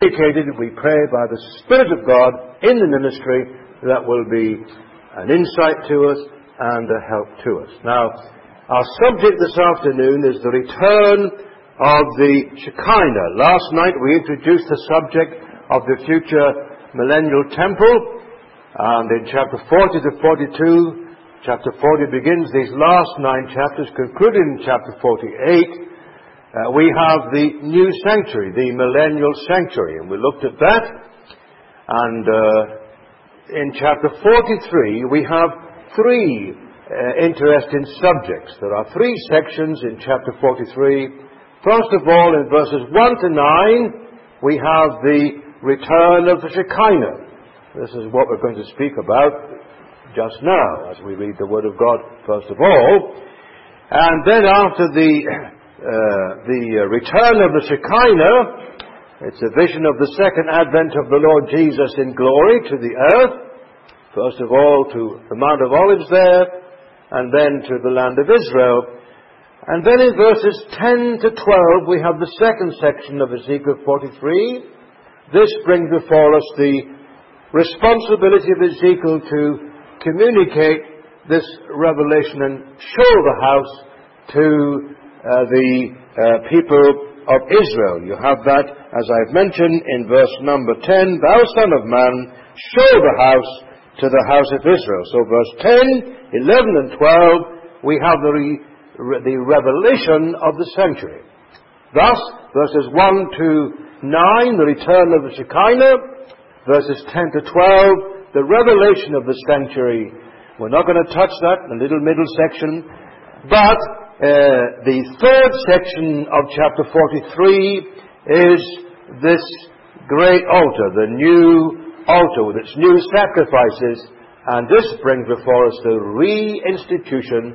communicated, we pray, by the Spirit of God in the ministry, that will be an insight to us and a help to us. Now, our subject this afternoon is the return of the Shekinah. Last night we introduced the subject of the future millennial temple, and in chapter 40 to 42, chapter 40 begins these last 9 chapters, concluding in chapter 48, we have the new sanctuary, the millennial sanctuary, and we looked at that, and in chapter 43 we have 3 interesting subjects. There are 3 sections in chapter 43. First of all, in verses 1 to 9, we have the return of the Shekinah. This is what we're going to speak about just now, as we read the Word of God, first of all. And then after the return of the Shekinah, it's a vision of the second advent of the Lord Jesus in glory to the earth. First of all to the Mount of Olives there, and then to the land of Israel. And then in verses 10 to 12 we have the second section of Ezekiel 43. This brings before us the responsibility of Ezekiel to communicate this revelation and show the house to the people of Israel. You have that, as I've mentioned, in verse number 10, "Thou son of man, show the house to the house of Israel." So verse 10, 11 and 12, we have the revelation of the sanctuary. Thus, verses 1 to 9, the return of the Shekinah. Verses 10 to 12, the revelation of the sanctuary. We're not going to touch that, the little middle section. But the third section of chapter 43 is this great altar, the new altar with its new sacrifices. And this brings before us the reinstitution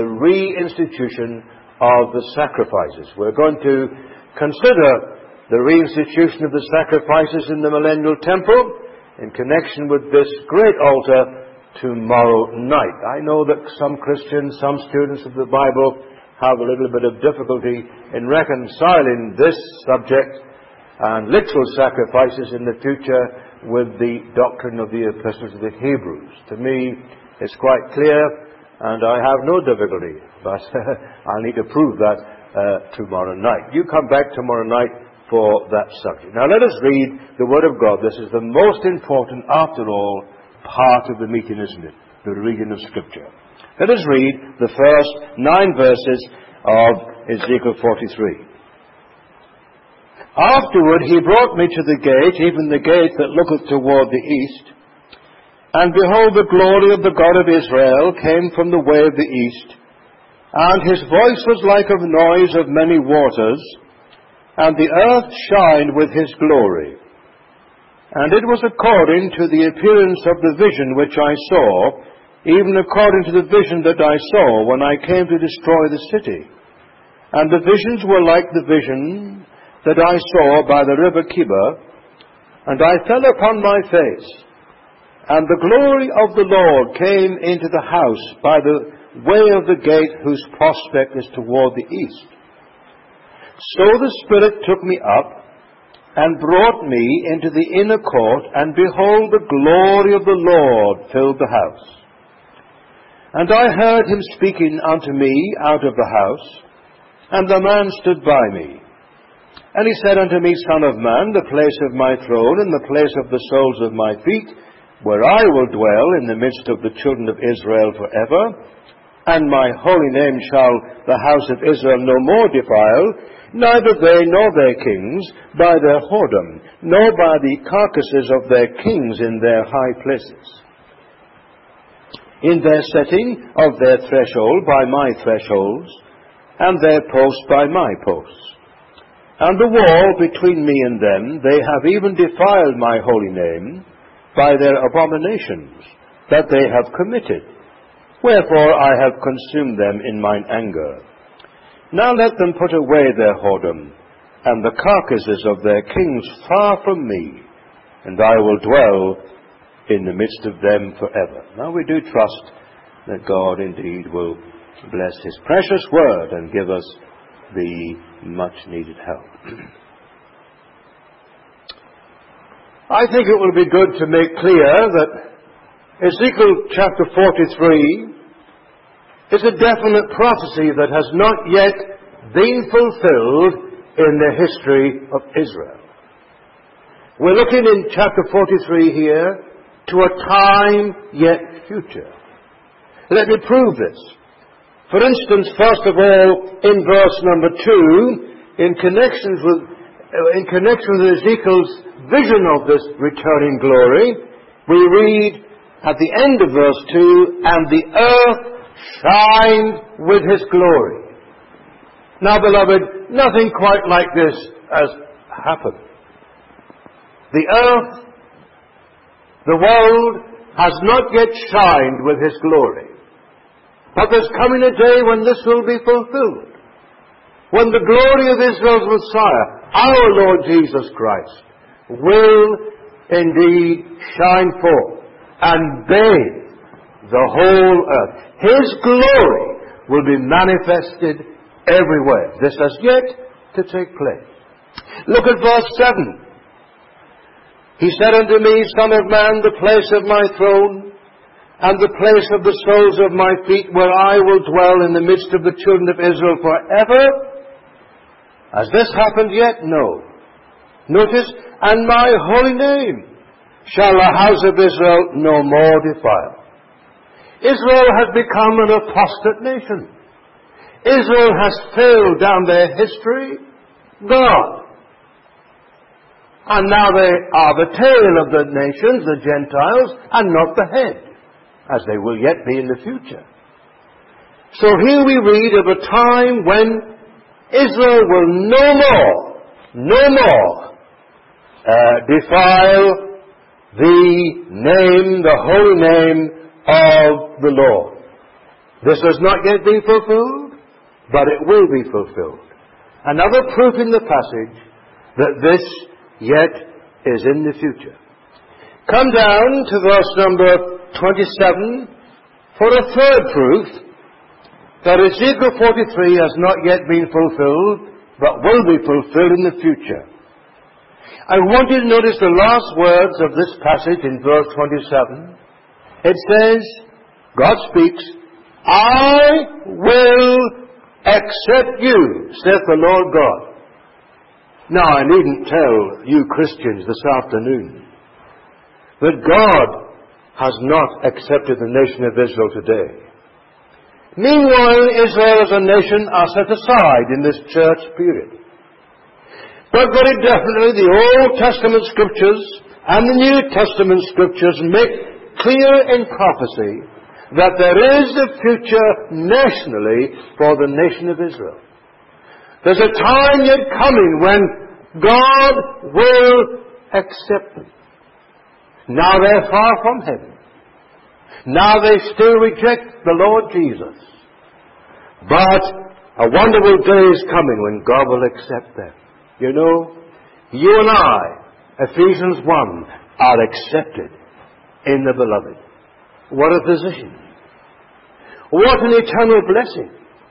of the sacrifices. We're going to consider the reinstitution of the sacrifices in the millennial temple in connection with this great altar tomorrow night. I know that some Christians, some students of the Bible have a little bit of difficulty in reconciling this subject and literal sacrifices in the future with the doctrine of the epistles of the Hebrews. To me, it's quite clear, and I have no difficulty, but I'll need to prove that tomorrow night. You come back tomorrow night for that subject. Now let us read the Word of God. This is the most important, after all, part of the meeting, isn't it? The reading of Scripture. Let us read the first 9 verses of Ezekiel 43. "Afterward he brought me to the gate, even the gate that looketh toward the east. And behold, the glory of the God of Israel came from the way of the east. And his voice was like of noise of many waters, and the earth shined with his glory. And it was according to the appearance of the vision which I saw, even according to the vision that I saw when I came to destroy the city. And the visions were like the vision that I saw by the river Kibah, and I fell upon my face. And the glory of the Lord came into the house by the way of the gate whose prospect is toward the east. So the Spirit took me up, and brought me into the inner court, and behold, the glory of the Lord filled the house. And I heard him speaking unto me out of the house, and the man stood by me. And he said unto me, Son of man, the place of my throne, and the place of the soles of my feet, where I will dwell in the midst of the children of Israel forever, and my holy name shall the house of Israel no more defile, neither they nor their kings by their whoredom, nor by the carcasses of their kings in their high places. In their setting of their threshold by my thresholds, and their post by my posts. And the wall between me and them, they have even defiled my holy name by their abominations that they have committed. Wherefore I have consumed them in mine anger. Now let them put away their whoredom, and the carcasses of their kings far from me, and I will dwell in the midst of them forever. Now we do trust that God indeed will bless his precious word and give us the much needed help. I think it will be good to make clear that Ezekiel chapter 43 is a definite prophecy that has not yet been fulfilled in the history of Israel. We're looking in chapter 43 here to a time yet future. Let me prove this. For instance, first of all, in verse number 2, in connection with Ezekiel's vision of this returning glory, we read at the end of verse 2, "And the earth shined with his glory." Now, beloved, nothing quite like this has happened. The earth, the world, has not yet shined with his glory. But there's coming a day when this will be fulfilled. When the glory of Israel's Messiah, our Lord Jesus Christ, will indeed shine forth and bathe the whole earth. His glory will be manifested everywhere. This has yet to take place. Look at verse 7. "He said unto me, Son of man, the place of my throne, and the place of the soles of my feet, where I will dwell in the midst of the children of Israel forever." Has this happened yet? No. Notice, "And my holy name shall the house of Israel no more defile." Israel has become an apostate nation. Israel has failed down their history God. And now they are the tail of the nations, the Gentiles, and not the head, as they will yet be in the future. So here we read of a time when Israel will no more defile the holy name of the Lord. This has not yet been fulfilled, but it will be fulfilled. Another proof in the passage that this yet is in the future. Come down to verse number 27 for a third proof that Ezekiel 43 has not yet been fulfilled, but will be fulfilled in the future. I want you to notice the last words of this passage in verse 27. It says, God speaks, "I will accept you, saith the Lord God." Now, I needn't tell you Christians this afternoon that God has not accepted the nation of Israel today. Meanwhile, Israel as a nation are set aside in this church period. But very definitely the Old Testament Scriptures and the New Testament Scriptures make clear in prophecy that there is a future nationally for the nation of Israel. There's a time yet coming when God will accept them. Now they're far from heaven. Now they still reject the Lord Jesus. But a wonderful day is coming when God will accept them. You know, you and I, Ephesians 1, are accepted in the beloved. What a position. What an eternal blessing.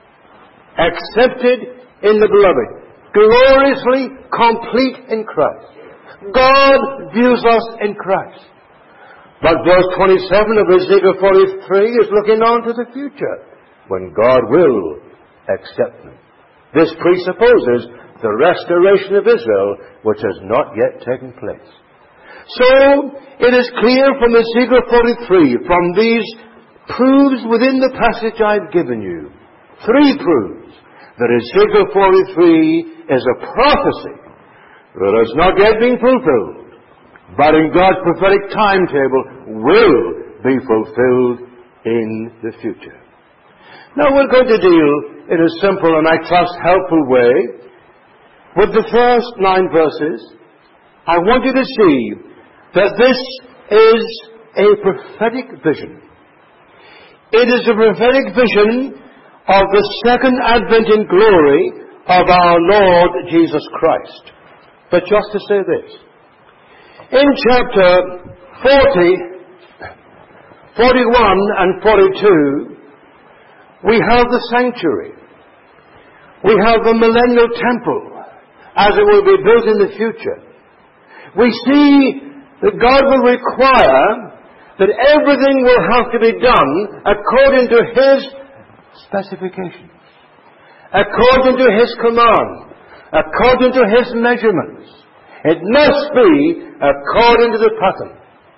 Accepted in the beloved. Gloriously complete in Christ. God views us in Christ. But verse 27 of Ezekiel 43 is looking on to the future, when God will accept them. This presupposes the restoration of Israel, which has not yet taken place. So, it is clear from Ezekiel 43, from these proofs within the passage I've given you, three proofs, that Ezekiel 43 is a prophecy that has not yet been fulfilled, but in God's prophetic timetable will be fulfilled in the future. Now we're going to deal in a simple and I trust helpful way with the first 9 verses. I want you to see that this is a prophetic vision. It is a prophetic vision of the second advent in glory of our Lord Jesus Christ. But just to say this, in chapter 40, 41 and 42, we have the sanctuary. We have the millennial temple, as it will be built in the future. We see that God will require that everything will have to be done according to His specifications, according to His command, according to His measurements. It must be according to the pattern.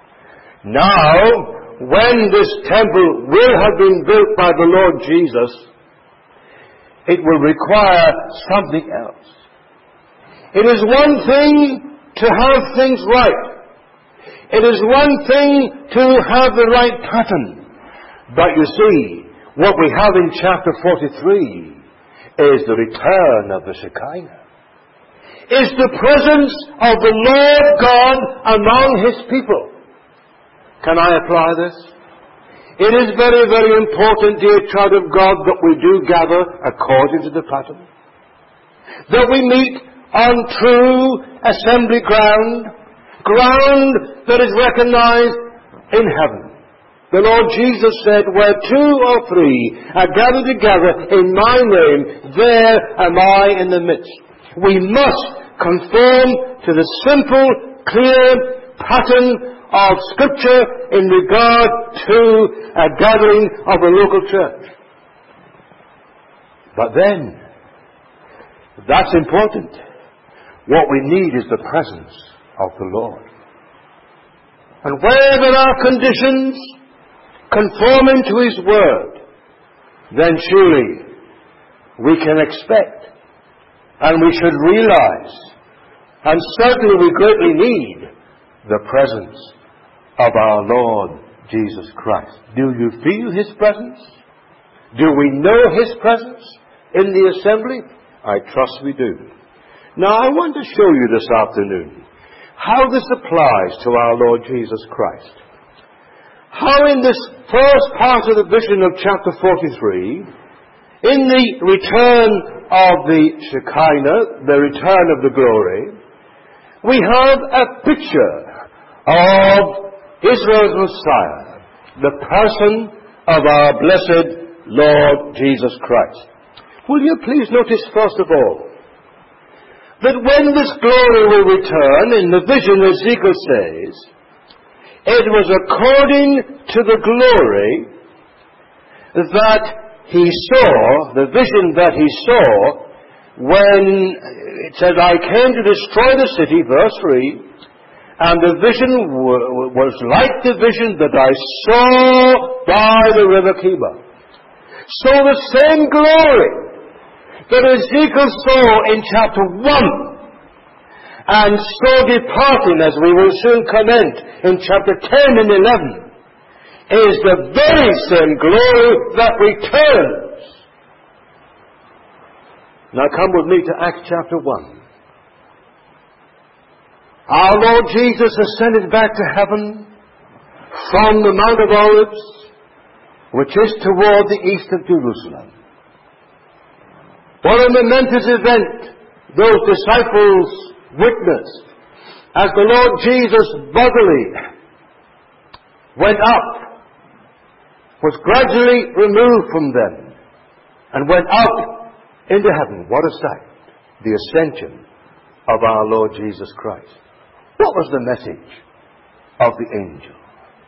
Now, when this temple will have been built by the Lord Jesus, it will require something else. It is one thing to have things right. It is one thing to have the right pattern. But you see, what we have in chapter 43 is the return of the Shekinah. Is the presence of the Lord God among His people. Can I apply this? It is very, very important, dear child of God, that we do gather according to the pattern. That we meet on true assembly ground that is recognized in heaven. The Lord Jesus said, where 2 or 3 are gathered together in my name, there am I in the midst. We must conform to the simple, clear pattern of Scripture in regard to a gathering of a local church. But then, that's important. What we need is the presence of the Lord. And where there are conditions conforming to His Word, then surely we can expect, and we should realize, and certainly we greatly need, the presence of our Lord Jesus Christ. Do you feel His presence? Do we know His presence in the assembly? I trust we do. Now I want to show you this afternoon how this applies to our Lord Jesus Christ. How in this first part of the vision of chapter 43, in the return of the Shekinah, the return of the glory, we have a picture of Israel's Messiah, the person of our blessed Lord Jesus Christ. Will you please notice first of all that when this glory will return, in the vision Ezekiel says, it was according to the glory that he saw, the vision that he saw, when it said, I came to destroy the city, verse 3, and the vision was like the vision that I saw by the river Keba. So the same glory that Ezekiel saw in chapter 1 and saw departing, as we will soon comment, in chapter 10 and 11, is the very same glory that returns. Now come with me to Acts chapter 1. Our Lord Jesus ascended back to heaven from the Mount of Olives, which is toward the east of Jerusalem. What a momentous event those disciples witnessed as the Lord Jesus bodily went up, was gradually removed from them, and went up into heaven. What a sight! The ascension of our Lord Jesus Christ. What was the message of the angel?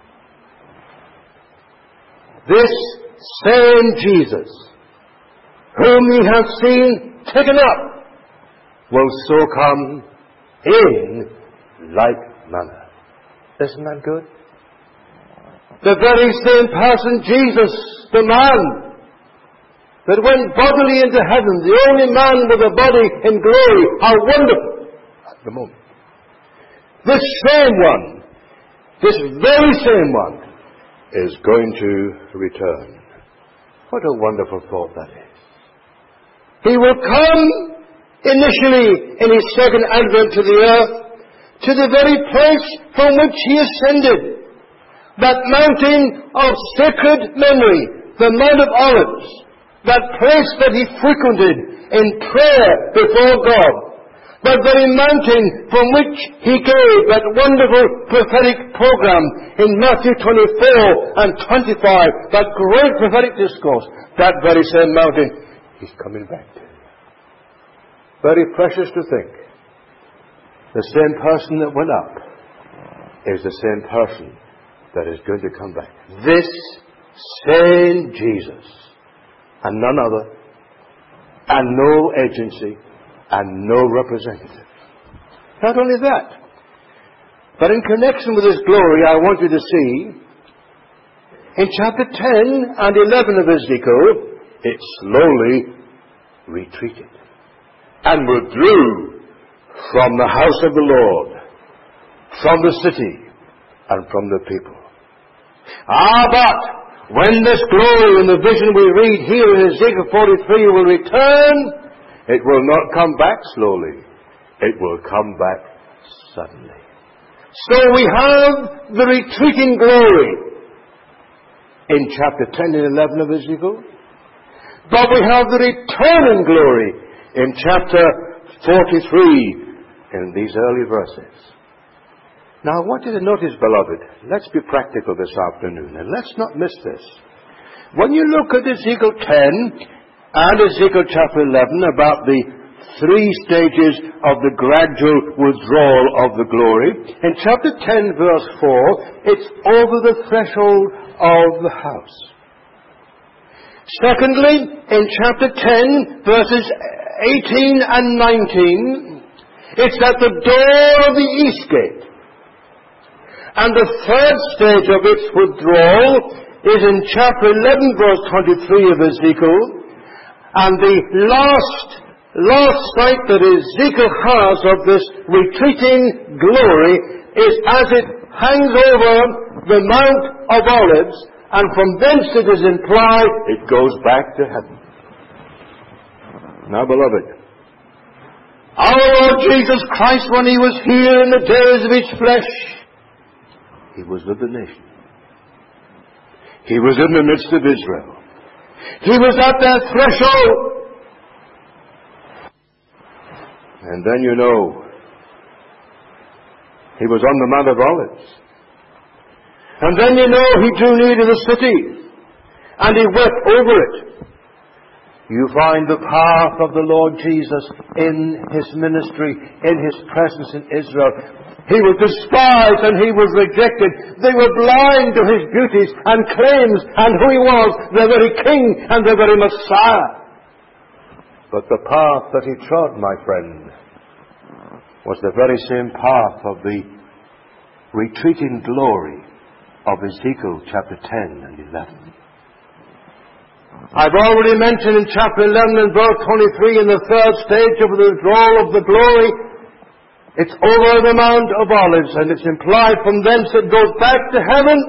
This same Jesus, whom ye have seen taken up, will so come in like manner. Isn't that good? The very same person, Jesus, the man that went bodily into heaven, the only man with a body in glory. How wonderful at the moment. This same one, this very same one, is going to return. What a wonderful thought that is. He will come initially in His second advent to the earth, to the very place from which He ascended, that mountain of sacred memory, the Mount of Olives, that place that He frequented in prayer before God, that very mountain from which He gave that wonderful prophetic program in Matthew 24 and 25, that great prophetic discourse, that very same mountain He's coming back to. Very precious to think. The same person that went up is the same person that is going to come back. This same Jesus, and none other, and no agency, and no representative. Not only that, but in connection with His glory, I want you to see, in chapter 10 and 11 of Ezekiel, it slowly retreated and withdrew from the house of the Lord, from the city, and from the people. But when this glory in the vision we read here in Ezekiel 43 will return, it will not come back slowly. It will come back suddenly. So we have the retreating glory in chapter 10 and 11 of Ezekiel. But we have the returning glory in chapter 43 in these early verses. Now I want you to notice, beloved, let's be practical this afternoon, and let's not miss this. When you look at Ezekiel 10 and Ezekiel chapter 11 about the three stages of the gradual withdrawal of the glory, in chapter 10 verse 4, it's over the threshold of the house. Secondly, in chapter 10 verses 18 and 19, it's at the door of the east gate. And the third stage of its withdrawal is in chapter 11 verse 23 of Ezekiel. And the last sight that Ezekiel has of this retreating glory is as it hangs over the Mount of Olives, and from thence it is implied it goes back to heaven. Now, beloved, our Lord Jesus Christ, when He was here in the days of His flesh, He was with the nation. He was in the midst of Israel. He was at their threshold. And then you know, He was on the Mount of Olives. And then you know He drew near to the city, and He wept over it. You find the path of the Lord Jesus in His ministry, in His presence in Israel. He was despised and He was rejected. They were blind to His beauties and claims and who He was, their very King and their very Messiah. But the path that He trod, my friend, was the very same path of the retreating glory of Ezekiel chapter 10 and 11. I've already mentioned in chapter 11 and verse 23 in the third stage of the withdrawal of the glory, it's over the Mount of Olives, and it's implied from thence it goes back to heaven.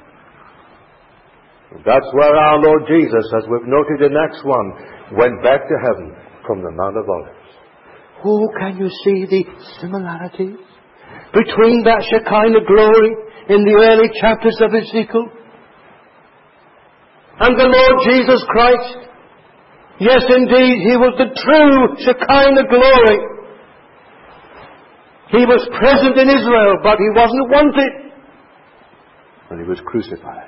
That's where our Lord Jesus, as we've noted in Acts 1, went back to heaven from the Mount of Olives. Oh, can you see the similarities between that Shekinah glory in the early chapters of Ezekiel and the Lord Jesus Christ? Yes, indeed, He was the true Shekinah glory. He was present in Israel, but He wasn't wanted when He was crucified.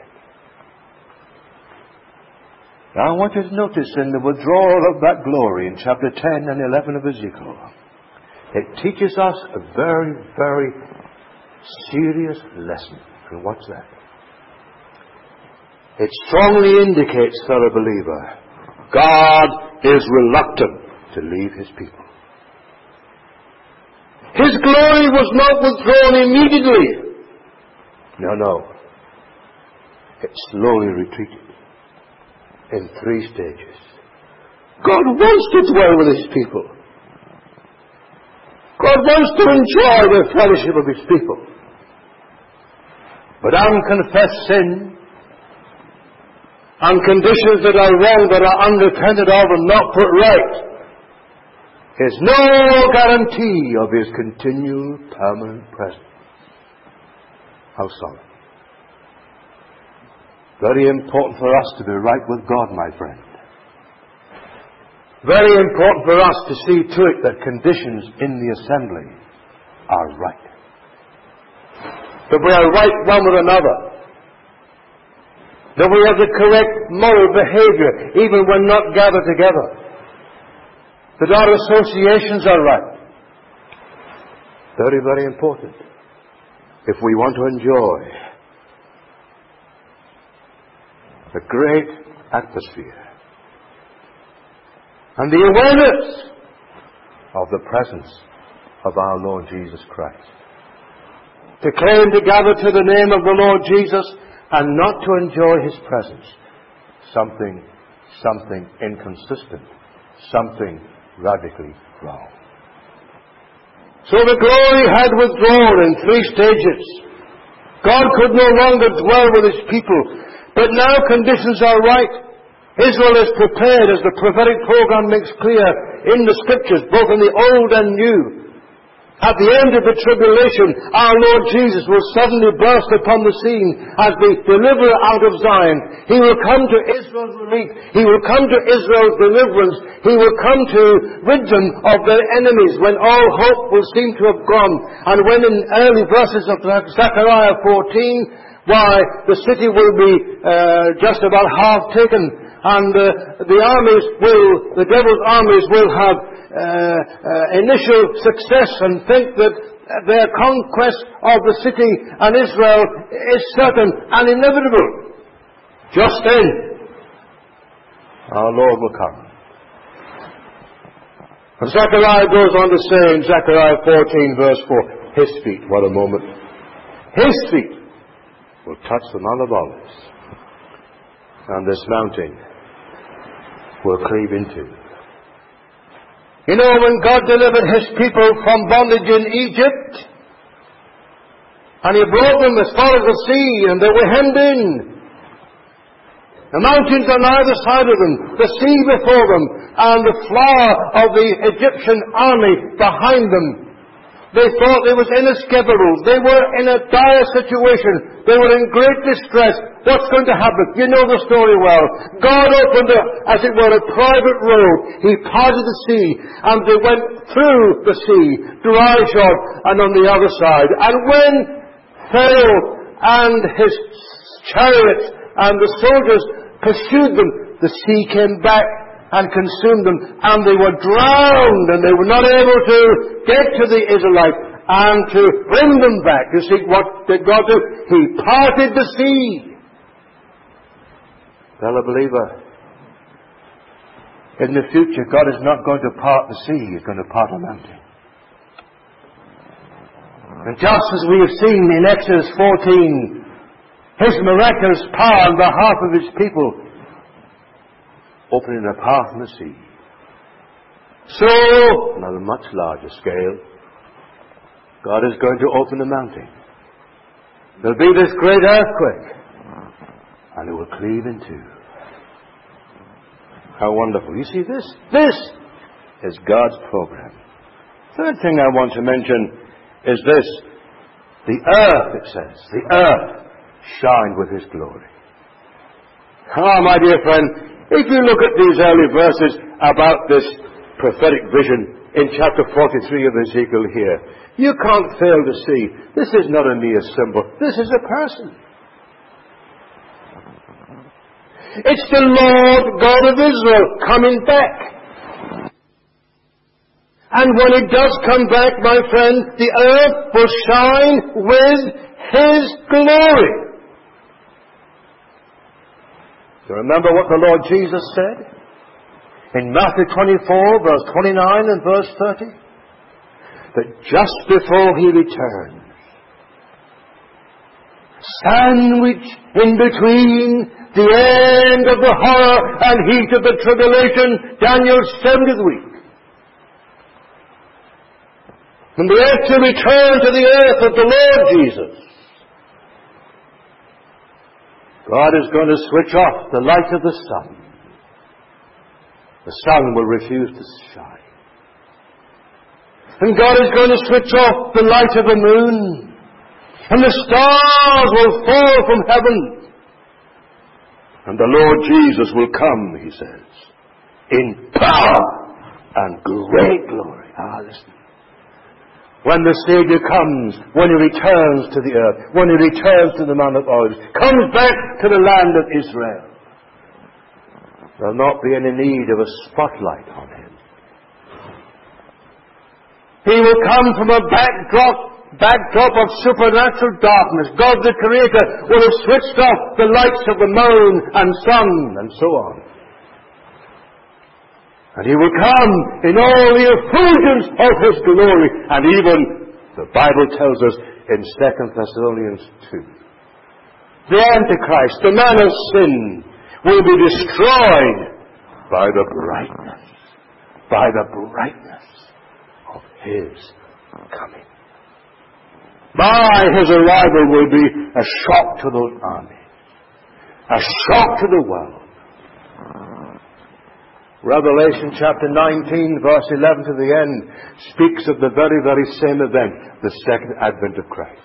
Now I want you to notice in the withdrawal of that glory in chapter 10 and 11 of Ezekiel, it teaches us a very, very serious lesson. And what's that? It strongly indicates, fellow believer, God is reluctant to leave His people. His glory was not withdrawn immediately. No. It slowly retreated in three stages. God wants to dwell with His people. God wants to enjoy the fellowship of His people. But unconfessed sin and conditions that are wrong, that are unrepented of and not put right, is no guarantee of His continual permanent presence. How solemn. Very important for us to be right with God, my friend. Very important for us to see to it that conditions in the assembly are right. That we are right one with another. That we have the correct moral behavior even when not gathered together. That our associations are right. Very, very important. if we want to enjoy the great atmosphere and the awareness of the presence of our Lord Jesus Christ. To claim to gather to the name of the Lord Jesus and not to enjoy His presence. Something inconsistent. Something radically wrong. So the glory had withdrawn in 3 stages. God could no longer dwell with His people. But now conditions are right. Israel is prepared, as the prophetic program makes clear in the Scriptures, both in the Old and New. At the end of the tribulation, our Lord Jesus will suddenly burst upon the scene as the deliverer out of Zion. He will come to Israel's relief. He will come to Israel's deliverance. He will come to rid them of their enemies when all hope will seem to have gone. And when in early verses of Zechariah 14, why, the city will be just about half taken, and the devil's armies will have initial success and think that their conquest of the city and Israel is certain and inevitable. Just then, our Lord will come. And Zechariah goes on to say in Zechariah 14 verse 4, His feet, what a moment, His feet will touch the Mount of Olives, and this mountain will cleave into. You know, when God delivered His people from bondage in Egypt, and He brought them as far as the sea, and they were hemmed in. The mountains on either side of them, the sea before them, and the flower of the Egyptian army behind them. They thought it was inescapable. They were in a dire situation. They were in great distress. What's going to happen? You know the story well. God opened, as it were, a private road. He parted the sea, and they went through the sea, dry shod, and on the other side. And when Pharaoh and his chariots and the soldiers pursued them, the sea came back and consumed them, and they were drowned, and they were not able to get to the Israelites and to bring them back. You see, what did God do? He parted the sea. Fellow believer, in the future, God is not going to part the sea. He's going to part a mountain. And just as we have seen in Exodus 14, His miraculous power on behalf of His people, opening a path in the sea. So, on a much larger scale, God is going to open a mountain. There'll be this great earthquake, and it will cleave in two. How wonderful. You see, this is God's program. Third thing I want to mention is this. The earth, it says, the earth shined with His glory. Ah, my dear friend, if you look at these early verses about this prophetic vision in chapter 43 of Ezekiel here, you can't fail to see this is not a mere symbol. This is a person. It's the Lord God of Israel coming back. And when He does come back, my friend, the earth will shine with His glory. You remember what the Lord Jesus said in Matthew 24, verse 29 and verse 30? That just before He returns, sandwiched in between the end of the horror and heat of the tribulation, Daniel's 70th week, and the earth to return to the earth of the Lord Jesus, God is going to switch off the light of the sun. The sun will refuse to shine. And God is going to switch off the light of the moon. And the stars will fall from heaven. And the Lord Jesus will come, He says, in power and great glory. Ah, listen. When the Savior comes, when He returns to the earth, when He returns to the Mount of Olives, comes back to the land of Israel, there will not be any need of a spotlight on Him. He will come from a backdrop backdrop of supernatural darkness, God the Creator will have switched off the lights of the moon and sun and so on. And He will come in all the effulgence of His glory. And even, the Bible tells us in 2 Thessalonians 2, the Antichrist, the man of sin, will be destroyed by the brightness of His coming. His arrival will be a shock to those armies, a shock to the world. Revelation chapter 19, verse 11 to the end, speaks of the very, very same event, the second advent of Christ.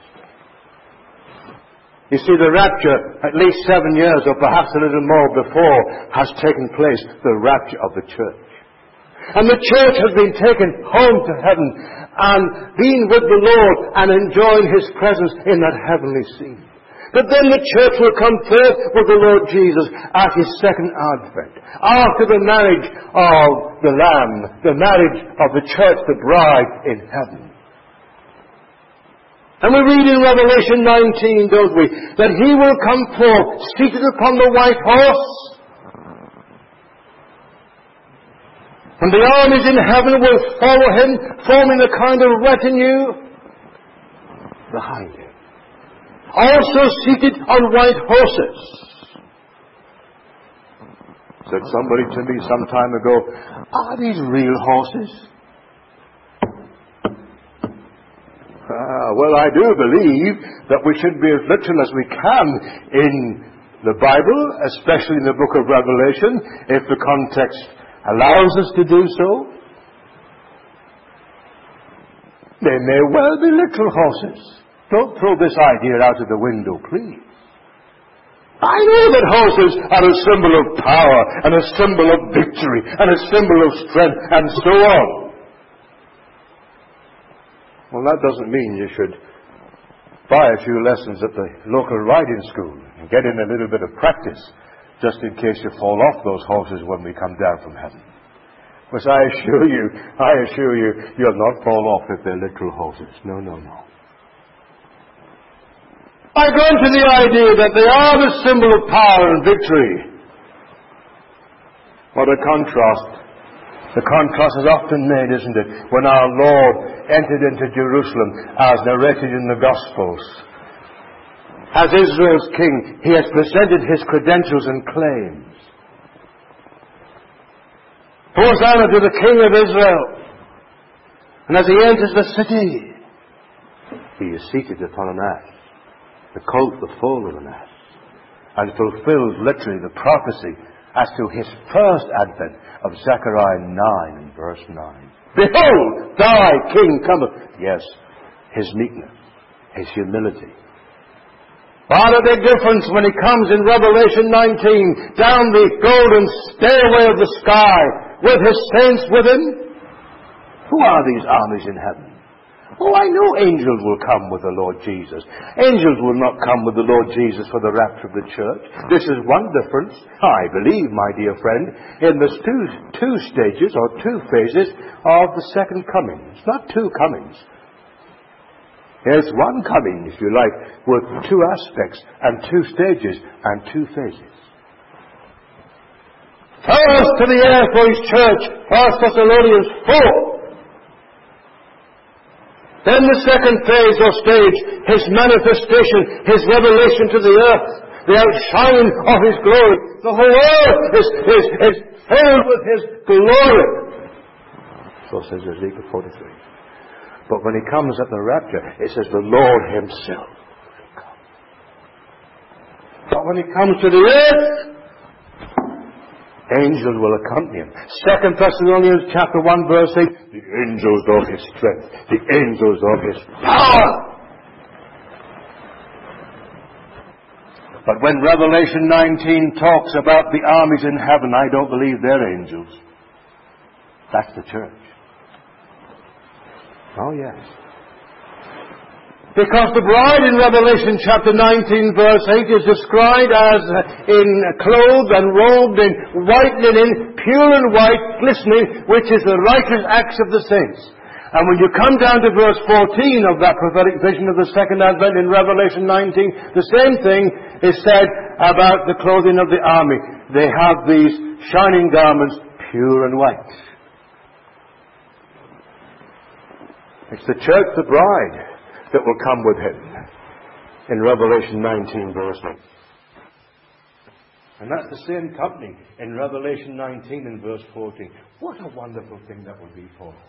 You see, the rapture, at least 7 years or perhaps a little more before, has taken place, the rapture of the church. And the church has been taken home to heaven and been with the Lord and enjoying His presence in that heavenly scene. But then the church will come forth with the Lord Jesus at His second advent, after the marriage of the Lamb, the marriage of the church, the bride in heaven. And we read in Revelation 19, don't we, that He will come forth seated upon the white horse. And the armies in heaven will follow Him, forming a kind of retinue behind Him. Also seated on white horses. Said somebody to me some time ago, are these real horses? Well, I do believe that we should be as literal as we can in the Bible, especially in the book of Revelation, if the context allows us to do so. They may well be literal horses. Don't throw this idea out of the window, please. I know that horses are a symbol of power and a symbol of victory and a symbol of strength and so on. Well, that doesn't mean you should buy a few lessons at the local riding school and get in a little bit of practice just in case you fall off those horses when we come down from heaven. Because I assure you, you'll not fall off if they're literal horses. No. I go into the idea that they are the symbol of power and victory. What a contrast. The contrast is often made, isn't it, when our Lord entered into Jerusalem as narrated in the Gospels. As Israel's king, He has presented His credentials and claims. Hosanna to the King of Israel. And as He enters the city, He is seated upon an ass, the colt, the foal of an ass, and fulfills literally the prophecy as to His first advent of Zechariah 9 and verse 9. Behold, thy king cometh. Yes, His meekness, His humility. What a big difference when He comes in Revelation 19 down the golden stairway of the sky with His saints with Him. Who are these armies in heaven? Oh, I know angels will come with the Lord Jesus. Angels will not come with the Lord Jesus for the rapture of the church. This is one difference, I believe, my dear friend, in the two stages or two phases of the second coming. It's not two comings. There's one coming, if you like, with two aspects and two stages and two phases. First to the air for His church, 1 Thessalonians 4. Then the second phase or stage, His manifestation, His revelation to the earth, the outshining of His glory. The whole earth is filled with His glory. So says Ezekiel 43. But when He comes at the rapture, it says the Lord Himself will come. But when He comes to the earth, angels will accompany Him. 2 Thessalonians chapter 1 verse 8, the angels of His strength, the angels of His power. But when Revelation 19 talks about the armies in heaven, I don't believe they're angels. That's the church. Oh yes. Because the bride in Revelation chapter 19 verse 8 is described as clothed and robed in white linen, pure and white, glistening, which is the righteous acts of the saints. And when you come down to verse 14 of that prophetic vision of the second advent in Revelation 19, the same thing is said about the clothing of the army. They have these shining garments, pure and white. It's the church, the bride, that will come with him in Revelation 19, verse 9. And that's the same company in Revelation 19 and verse 14. What a wonderful thing that will be for us.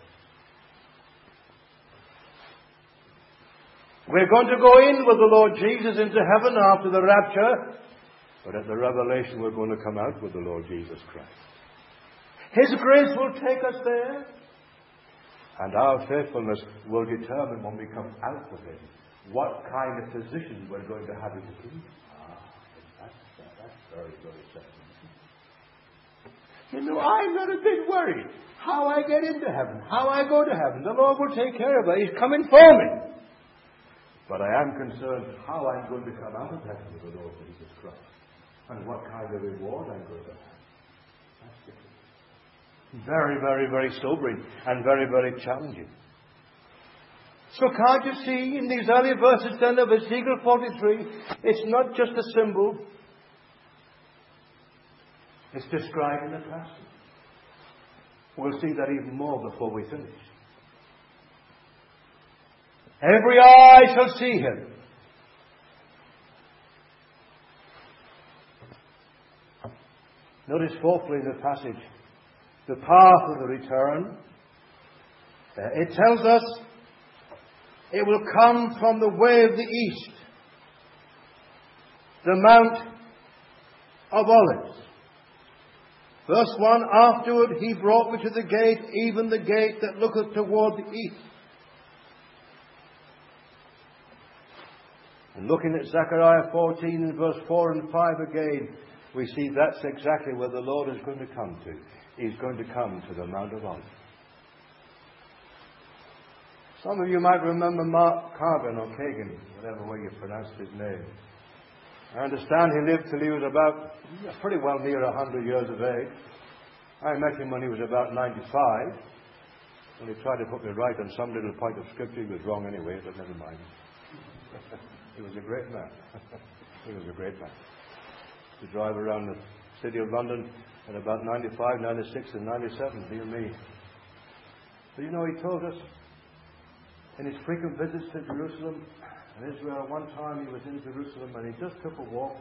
We're going to go in with the Lord Jesus into heaven after the rapture, but at the revelation we're going to come out with the Lord Jesus Christ. His grace will take us there, and our faithfulness will determine when we come out of it what kind of position we're going to have in the kingdom. That's very, very certain. You know, I'm not a bit worried how I get into heaven, how I go to heaven. The Lord will take care of it. He's coming for me. But I am concerned how I'm going to come out of heaven with the Lord Jesus Christ, and what kind of reward I'm going to have. That's different. Very, very, very sobering and very, very challenging. So can't you see in these early verses then of Ezekiel 43, it's not just a symbol, it's describing the past. We'll see that even more before we finish. Every eye shall see him. Notice fourthly in the passage, the path of the return. It tells us it will come from the way of the east, the Mount of Olives. Verse 1, afterward he brought me to the gate, even the gate that looketh toward the east. And looking at Zechariah 14 and verse 4 and 5 again, we see that's exactly where the Lord is going to come to. He's going to come to the Mount of Olives. Some of you might remember Mark Cargan or Kagan, whatever way you pronounce his name. I understand he lived till he was about pretty well near 100 years of age. I met him when he was about 95. When he tried to put me right on some little point of scripture, he was wrong anyway, but never mind. He was a great man. He was a great man. To drive around the city of London at about 95, 96 and 97, dear me. But you know, he told us in his frequent visits to Jerusalem and Israel, one time he was in Jerusalem and he just took a walk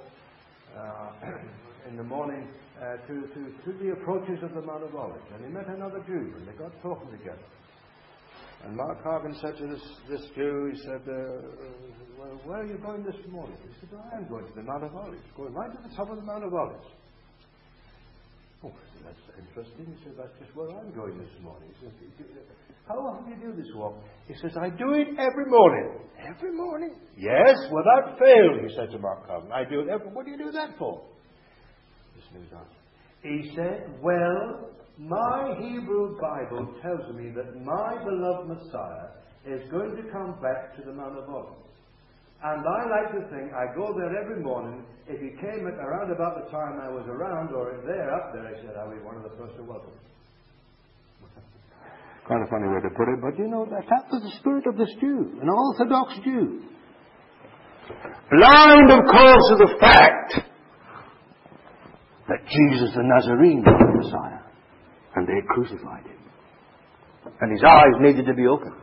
in the morning to the approaches of the Mount of Olives. And he met another Jew and they got talking together. And Mark Hargan said to this Jew, he said, well, where are you going this morning? He said, I am going to the Mount of Olives, going right to the top of the Mount of Olives. Oh, that's interesting. He said, that's just where I'm going this morning. He said, how often do you do this walk? He says, I do it every morning. Every morning? Yes, without fail, he said to Mark Hargan. I do it every. What do you do that for? Listen to his answer. He said, well, my Hebrew Bible tells me that my beloved Messiah is going to come back to the Mount of Olives. And I like to think I go there every morning. If he came at around about the time I was around, or there, up there, I said, I'll be one of the first to welcome. Kind of funny way to put it, but you know, that was the spirit of this Jew, an Orthodox Jew. Blind, of course, to the fact that Jesus the Nazarene was the Messiah, and they had crucified him. And his eyes needed to be opened.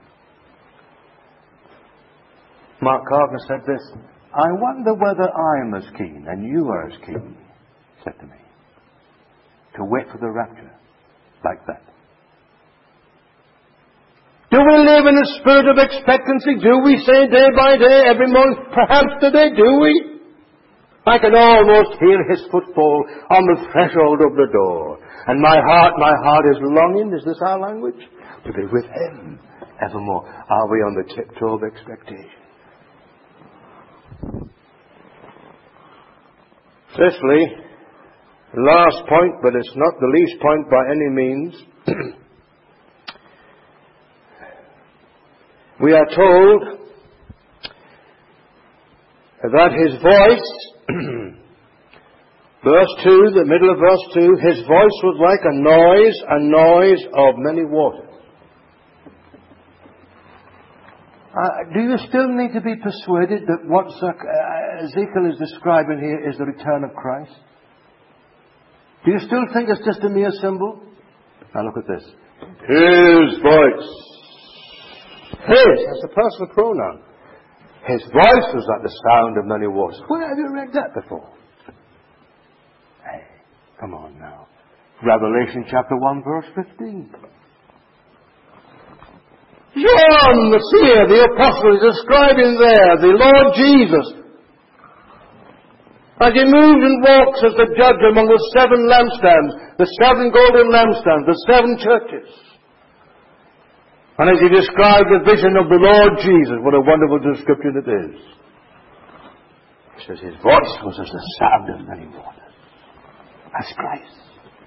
Mark Gardner said this, I wonder whether I am as keen, and you are as keen, he said to me, to wait for the rapture like that. Do we live in a spirit of expectancy? Do we say day by day, every month, perhaps today, do we? I can almost hear his footfall on the threshold of the door. And my heart is longing, is this our language? To be with him evermore. Are we on the tiptoe of expectation? Fifthly, last point, but it's not the least point by any means. We are told that his voice, verse 2, the middle of verse 2, his voice was like a noise of many waters. Do you still need to be persuaded that what Ezekiel is describing here is the return of Christ? Do you still think it's just a mere symbol? Now look at this. His voice. His, that's a personal pronoun. His voice was like the sound of many waters. Where have you read that before? Hey, come on now. Revelation chapter 1 verse 15. John the seer, the apostle, is describing there the Lord Jesus as he moves and walks as the judge among the 7 lampstands, the 7 golden lampstands, the 7 churches. And as he described the vision of the Lord Jesus, what a wonderful description it is. He says his voice was as the sound of many waters. That's Christ.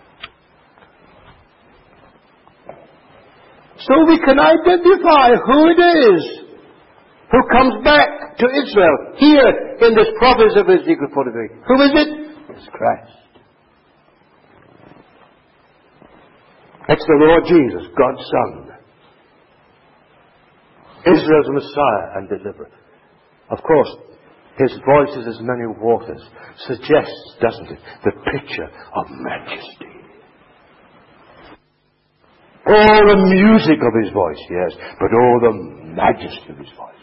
So we can identify who it is who comes back to Israel here in this province of Ezekiel 43. Who is it? It's Christ. It's the Lord Jesus, God's Son. Israel's Messiah and deliverer. Of course, his voice is as many waters. Suggests, doesn't it, the picture of majesty. All the music of his voice, yes, but all the majesty of his voice.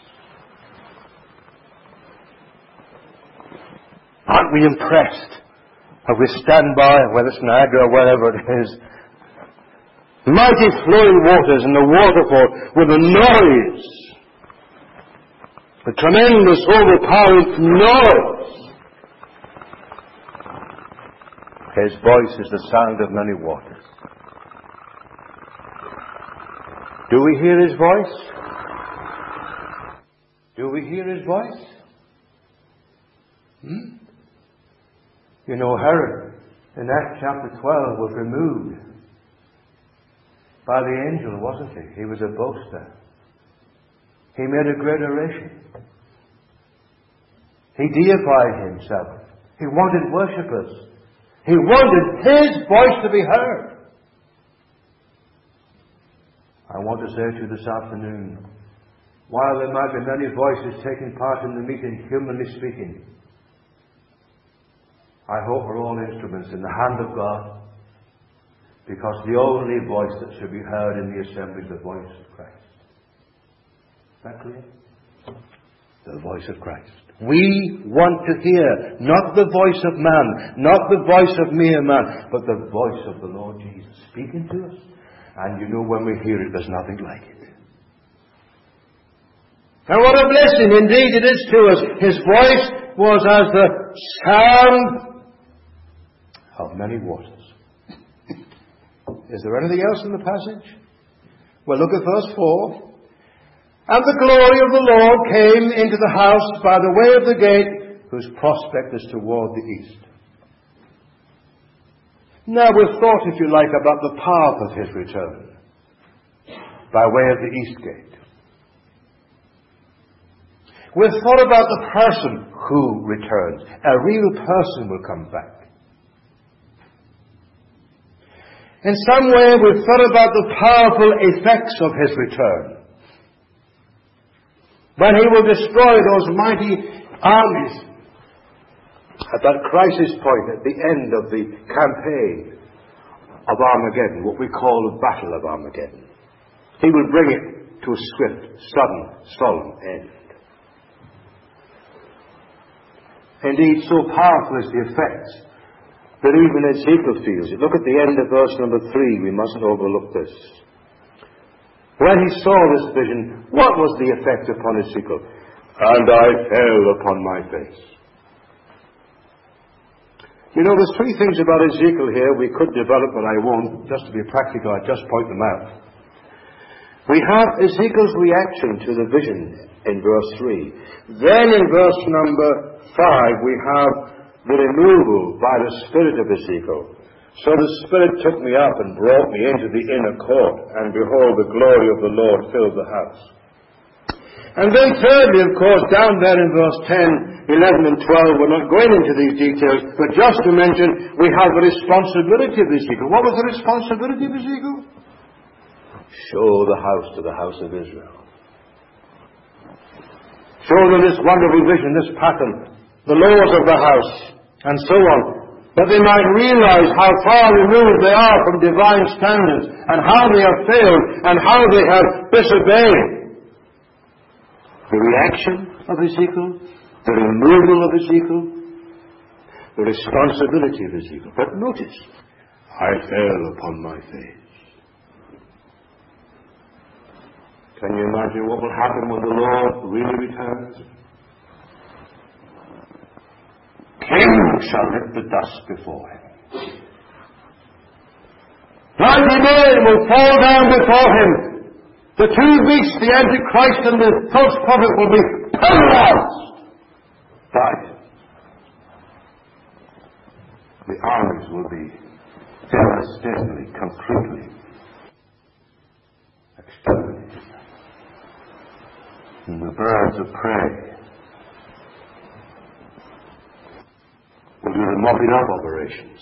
Aren't we impressed? As we stand by, whether it's Niagara or wherever it is, mighty flowing waters and the waterfall with the noise, the tremendous overpowering noise. His voice is the sound of many waters. Do we hear his voice? Do we hear his voice? You know, Herod in Acts chapter 12 was removed by the angel, wasn't he? He was a boaster. He made a great oration. He deified himself. He wanted worshippers. He wanted his voice to be heard. I want to say to you this afternoon, while there might be many voices taking part in the meeting, humanly speaking, I hope we're all instruments in the hand of God, because the only voice that should be heard in the assembly is the voice of Christ. Is that clear? The voice of Christ. We want to hear not the voice of man, not the voice of mere man, but the voice of the Lord Jesus speaking to us. And you know, when we hear it, there's nothing like it. And what a blessing indeed it is to us. His voice was as the sound of many waters. Is there anything else in the passage? Well, look at verse 4. And the glory of the Lord came into the house by the way of the gate, whose prospect is toward the east. Now we've thought, if you like, about the path of his return by way of the east gate. We've thought about the person who returns. A real person will come back. In some way we've thought about the powerful effects of his return. When he will destroy those mighty armies at that crisis point at the end of the campaign of Armageddon, what we call the Battle of Armageddon. He will bring it to a swift, sudden, solemn end. Indeed, so powerful is the effects that even Ezekiel feels it. Look at the end of verse number 3. We mustn't overlook this. When he saw this vision, what was the effect upon Ezekiel? And I fell upon my face. You know, there's 3 things about Ezekiel here we could develop, but I won't. Just to be practical, I'll just point them out. We have Ezekiel's reaction to the vision in verse 3. Then in verse number 5, we have the removal by the Spirit of Ezekiel. So the Spirit took me up and brought me into the inner court, and behold, the glory of the Lord filled the house. And then thirdly, of course, down there in verse 10, 11 and 12, we're not going into these details, but just to mention, we have the responsibility of Ezekiel. What was the responsibility of Ezekiel? Show the house to the house of Israel. show them this wonderful vision, this pattern, the laws of the house, and so on, that they might realize how far removed they are from divine standards, and how they have failed, and how they have disobeyed. The reaction of Ezekiel, the removal of Ezekiel, the responsibility of Ezekiel. But notice, I fell upon my face. Can you imagine what will happen when the Lord really returns? Kings shall lift the dust before him. 90 men will fall down before him. The two beasts, the Antichrist and the false prophet, will be paralyzed by him. The armies will be devastatingly, completely exterminated. And the birds of prey will do the mopping up operations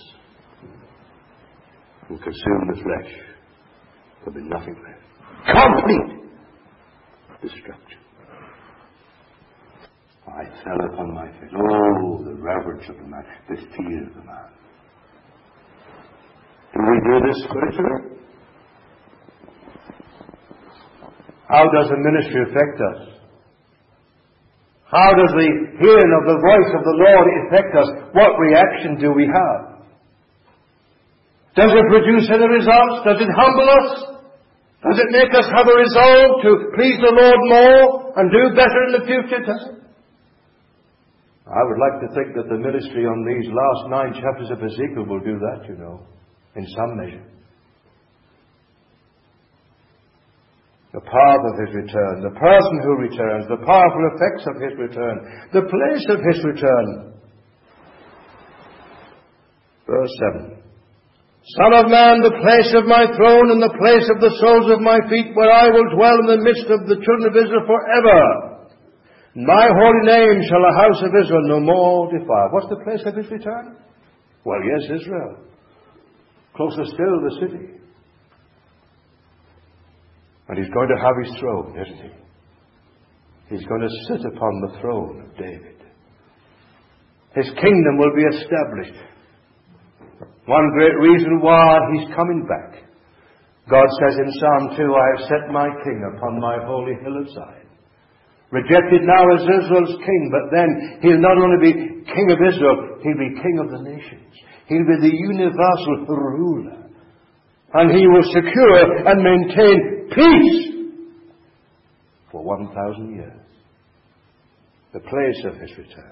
and consume the flesh. There'll be nothing left. Complete destruction. I fell upon my face. Oh, the reverence of the man, the fear of the man. Do we do this spiritually? How does the ministry affect us? How does the hearing of the voice of the Lord affect us? What reaction do we have? Does it produce any results? Does it humble us? Does it make us have a resolve to please the Lord more and do better in the future? Does it? I would like to think that the ministry on these last 9 chapters of Ezekiel will do that, in some measure. The path of his return, the person who returns, the powerful effects of his return, the place of his return. Verse 7. Son of man, the place of my throne and the place of the soles of my feet, where I will dwell in the midst of the children of Israel forever. My holy name shall the house of Israel no more defile. What's the place of his return? Well, yes, Israel. Closer still, the city. And he's going to have his throne, isn't he? He's going to sit upon the throne of David. His kingdom will be established. One great reason why he's coming back. God says in Psalm 2, I have set my king upon my holy hill of Zion. Rejected now as Israel's king, but then he'll not only be king of Israel, he'll be king of the nations. He'll be the universal ruler. And he will secure and maintain peace for 1,000 years. The place of his return.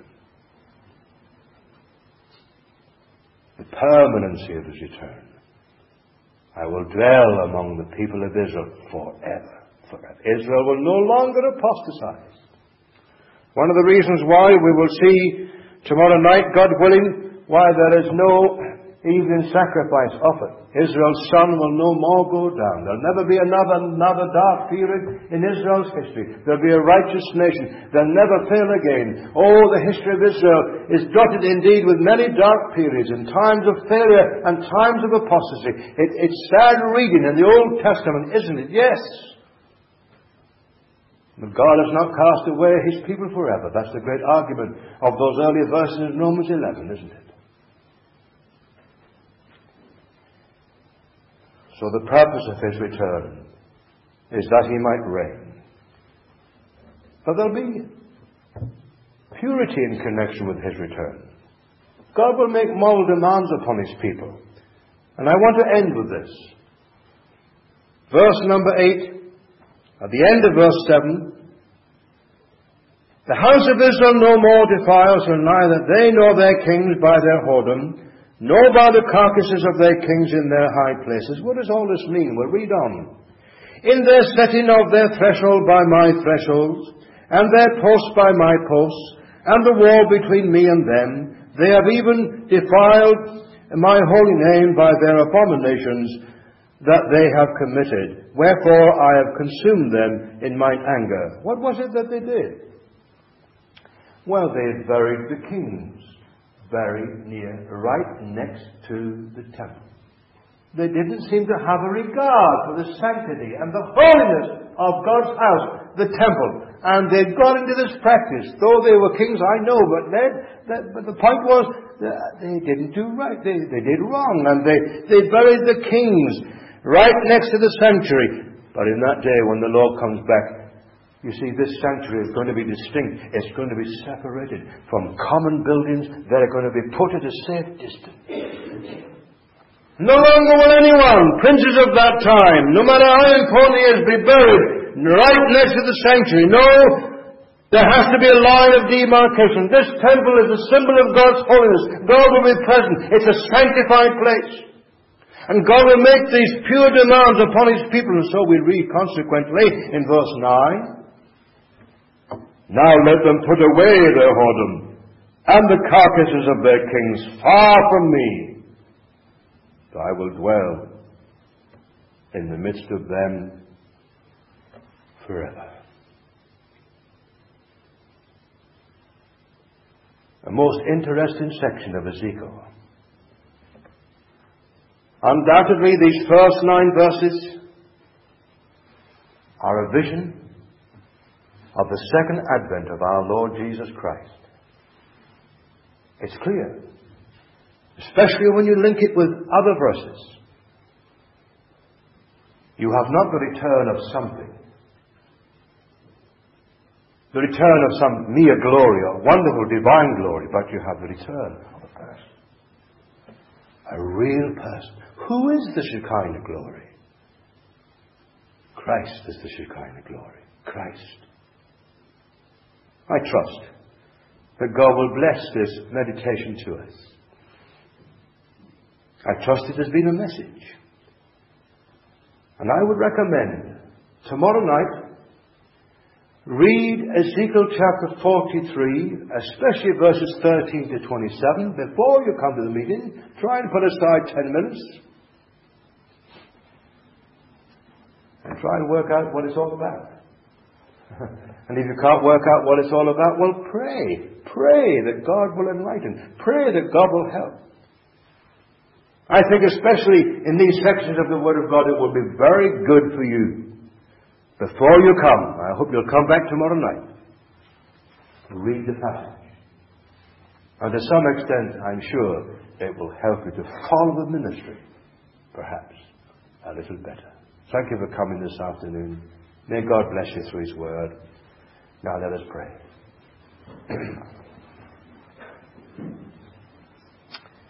The permanency of his return. I will dwell among the people of Israel forever. Forever. Israel will no longer apostatize. One of the reasons why we will see tomorrow night, God willing, why there is no evening sacrifice offered. Israel's sun will no more go down. There'll never be another dark period in Israel's history. There'll be a righteous nation. They'll never fail again. Oh, the history of Israel is dotted indeed with many dark periods and times of failure and times of apostasy. It's sad reading in the Old Testament, isn't it? Yes. But God has not cast away his people forever. That's the great argument of those earlier verses in Romans 11, isn't it? So the purpose of his return is that he might reign. But there'll be purity in connection with his return. God will make moral demands upon his people. And I want to end with this. Verse number 8, at the end of verse 7, the house of Israel no more defiles, and neither they nor their kings by their whoredom, nor by the carcasses of their kings in their high places. What does all this mean? We'll read on. In their setting of their threshold by my thresholds, and their posts by my posts, and the wall between me and them, they have even defiled my holy name by their abominations that they have committed. Wherefore I have consumed them in mine anger. What was it that they did? Well, they buried the kings very near, right next to the temple. They didn't seem to have a regard for the sanctity and the holiness of God's house the temple. And they got into this practice. Though they were kings, I know, but the point was, they didn't do right. They did wrong. And they buried the kings right next to the sanctuary. But in that day, when the Lord comes back, you see, this sanctuary is going to be distinct. It's going to be separated from common buildings. They're going to be put at a safe distance. No longer will anyone, princes of that time, no matter how important he is, be buried right next to the sanctuary. No, there has to be a line of demarcation. This temple is a symbol of God's holiness. God will be present. It's a sanctified place. And God will make these pure demands upon His people. And so we read consequently in verse 9, now let them put away their whoredom and the carcasses of their kings far from me. I will dwell in the midst of them forever. A most interesting section of Ezekiel. Undoubtedly, these first 9 verses are a vision of the second advent of our Lord Jesus Christ. It's clear. Especially when you link it with other verses. You have not the return of something. The return of some mere glory or wonderful divine glory, but you have the return of a person. A real person. Who is the Shekinah glory? Christ is the Shekinah glory. Christ. I trust that God will bless this meditation to us. I trust it has been a message. And I would recommend tomorrow night, read Ezekiel chapter 43, especially verses 13 to 27. Before you come to the meeting, try and put aside 10 minutes. And try and work out what it's all about. And if you can't work out what it's all about, well, pray. Pray that God will enlighten. Pray that God will help. I think especially in these sections of the Word of God, it will be very good for you. Before you come, I hope you'll come back tomorrow night, read the passage. And to some extent, I'm sure it will help you to follow the ministry, perhaps, a little better. Thank you for coming this afternoon. May God bless you through His Word. Now let us pray.